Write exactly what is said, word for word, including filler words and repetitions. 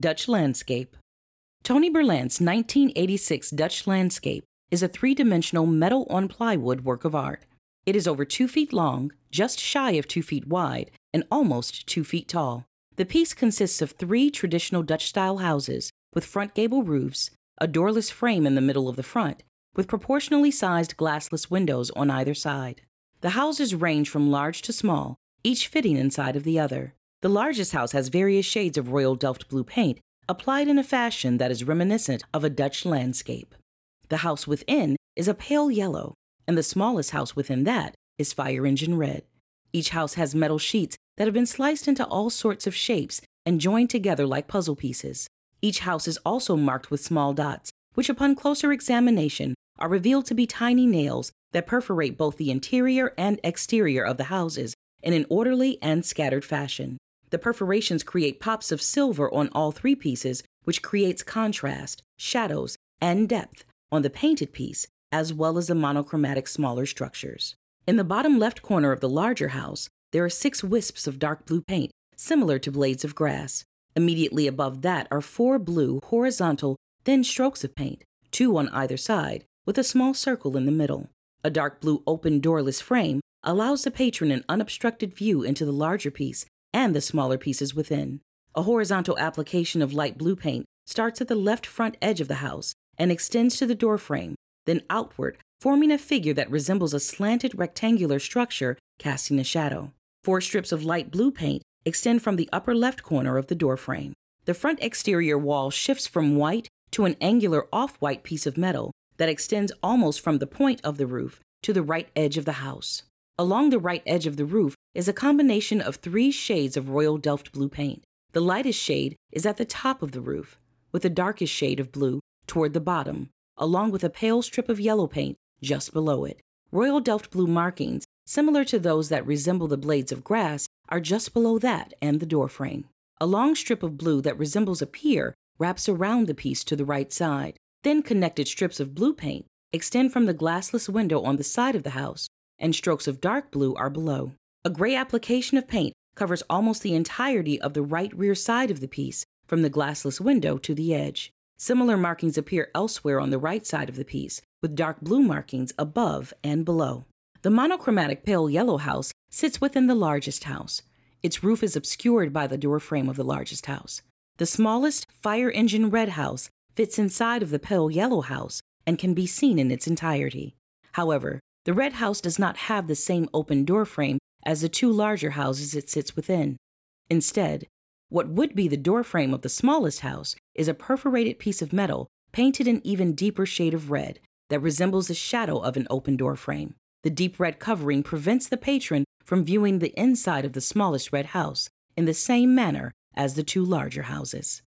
Dutch Landscape. Tony Berland's nineteen eighty-six Dutch Landscape is a three-dimensional metal-on-plywood work of art. It is over two feet long, just shy of two feet wide, and almost two feet tall. The piece consists of three traditional Dutch-style houses with front gable roofs, a doorless frame in the middle of the front, with proportionally sized glassless windows on either side. The houses range from large to small, each fitting inside of the other. The largest house has various shades of Royal Delft blue paint applied in a fashion that is reminiscent of a Dutch landscape. The house within is a pale yellow, and the smallest house within that is fire engine red. Each house has metal sheets that have been sliced into all sorts of shapes and joined together like puzzle pieces. Each house is also marked with small dots, which upon closer examination are revealed to be tiny nails that perforate both the interior and exterior of the houses in an orderly and scattered fashion. The perforations create pops of silver on all three pieces, which creates contrast, shadows, and depth on the painted piece, as well as the monochromatic smaller structures. In the bottom left corner of the larger house, there are six wisps of dark blue paint, similar to blades of grass. Immediately above that are four blue, horizontal, thin strokes of paint, two on either side, with a small circle in the middle. A dark blue open doorless frame allows the patron an unobstructed view into the larger piece and the smaller pieces within. A horizontal application of light blue paint starts at the left front edge of the house and extends to the door frame, then outward, forming a figure that resembles a slanted rectangular structure casting a shadow. Four strips of light blue paint extend from the upper left corner of the door frame. The front exterior wall shifts from white to an angular off-white piece of metal that extends almost from the point of the roof to the right edge of the house. Along the right edge of the roof is a combination of three shades of Royal Delft blue paint. The lightest shade is at the top of the roof, with the darkest shade of blue toward the bottom, along with a pale strip of yellow paint just below it. Royal Delft blue markings, similar to those that resemble the blades of grass, are just below that and the door frame. A long strip of blue that resembles a pier wraps around the piece to the right side. Then connected strips of blue paint extend from the glassless window on the side of the house, and strokes of dark blue are below. A gray application of paint covers almost the entirety of the right rear side of the piece, from the glassless window to the edge. Similar markings appear elsewhere on the right side of the piece, with dark blue markings above and below. The monochromatic pale yellow house sits within the largest house. Its roof is obscured by the door frame of the largest house. The smallest fire engine red house fits inside of the pale yellow house and can be seen in its entirety. However, the red house does not have the same open door frame as the two larger houses it sits within. Instead, what would be the door frame of the smallest house is a perforated piece of metal painted an even deeper shade of red that resembles the shadow of an open door frame. The deep red covering prevents the patron from viewing the inside of the smallest red house in the same manner as the two larger houses.